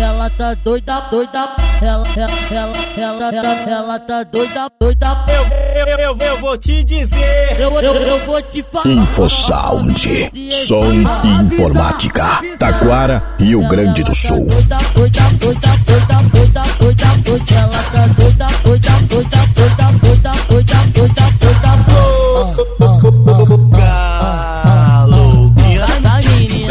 ela tá doida, doida, ela tá doida, doida. Eu vou te dizer, eu vou te falar. InfoSound, som e informática, Taquara, Rio Grande do Sul. Doida, doida, doida, doida, doida, doida, doida, ela tá doida, doida, doida, doida, doida, doida, doida, doida. Galo, Da menina,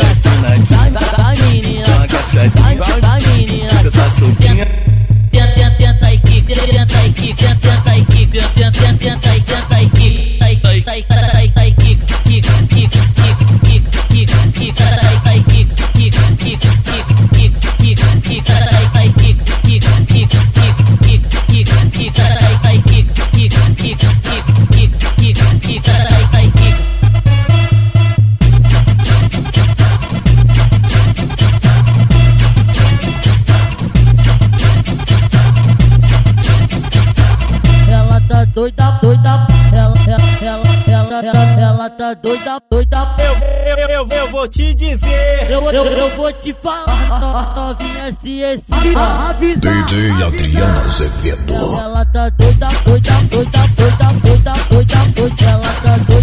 da menina, você tá soltinha? tenta e quica, tenta e quica, tenta e quica, tenta e quica, doida, doida, ela tá doida, doida. Eu vou te dizer, eu vou te falar. Novinha se excita. DJ Adriana Azevedo. Ela tá doida, doida, doida, doida, doida, doida, doida, ela tá doida.